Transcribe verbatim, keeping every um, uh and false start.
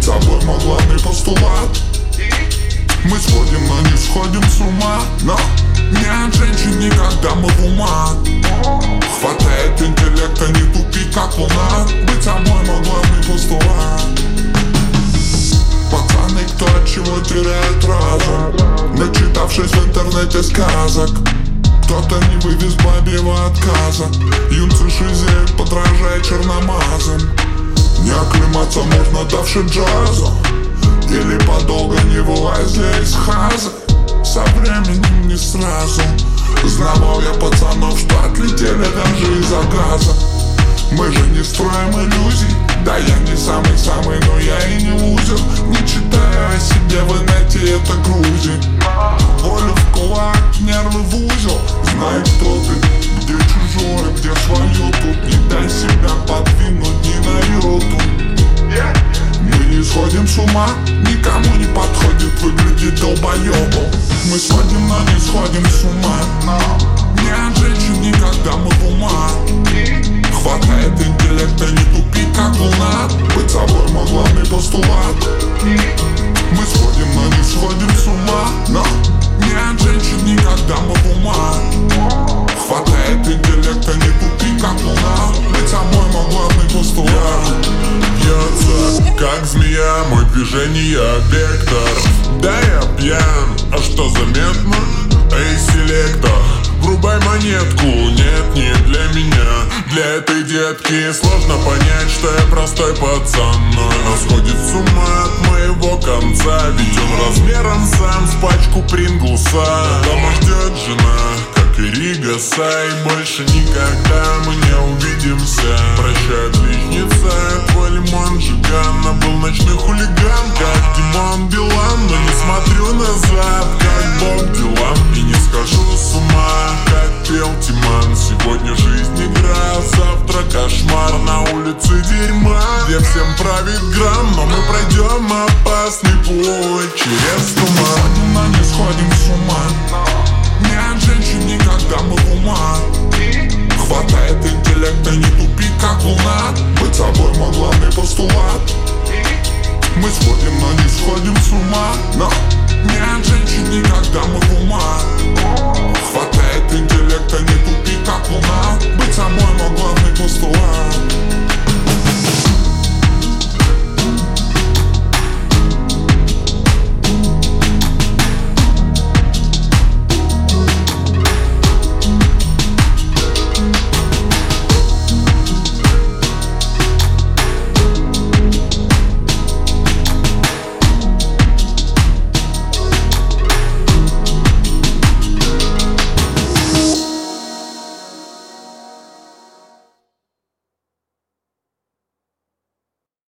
собой мой главный постулат. Мы сходим, но не сходим с ума. Но не от женщин никогда мы в ума. Хватает интеллекта, не тупи, как луна. Быть собой мой главный постулат. Пацаны, кто от чего теряет разум, начитавшись в интернете сказок. Кто-то не вывез бабьего отказа. Юнцы шизеют, подражая черномазым. Не оклематься можно, давши джазу, или подолго не вылазя из хаза. Со временем не сразу знавал я пацанов, что отлетели даже из-за газа. Мы же не строим иллюзий. Да, я не самый-самый, но я и не лузер. Не читаю о себе в инете, это грузит. Волю в кулак, нервы в узел. Знай, кто ты, где чужое, где свое. Тут не дай себя подвинуть ни на йоту. Мы не сходим с ума, никому не подходит выглядеть долбоебом. Мы сходим, но не сходим с ума. Не от женщин никогда мы в ума. Хватает интеллекта, не тупи, как луна. Быть собой мой главный постулат. Мы сходим, но не сходим с ума. Но не от женщин никогда мы в ума. Хватает интеллекта, не тупи, как луна. Быть собой мой главный постулат. Бьется, как змея, мой движение вектор. Да, я пьян, а что заметно? Эй, селектор, врубай монетку. Нет, не для меня. Для этой детки сложно понять, что я простой пацан. Но она сходит с ума от моего конца. Ведь он размером сам с пачку Принглса. Дома ждет жена, как и Ригаса. И больше никогда мы не увидимся. Прощай, отличница, твой лимон Жигана был ночной хулиган, как Димон Билан. Но не смотрю назад, как Бог делам. И не схожу с ума, как пел Тиман. Сегодня жизнь игра, завтра кошмар. На улице дерьма, где всем правит грамм. Но мы пройдем опасный путь через туман. Но не сходим с ума. Не от женщин никогда мы в ума. Хватает интеллекта, не тупи, как луна. Быть собой мой главный постулат. Мы сходим, но не сходим с ума. Но не от женщин никогда мы в ума. Хватает интеллекта,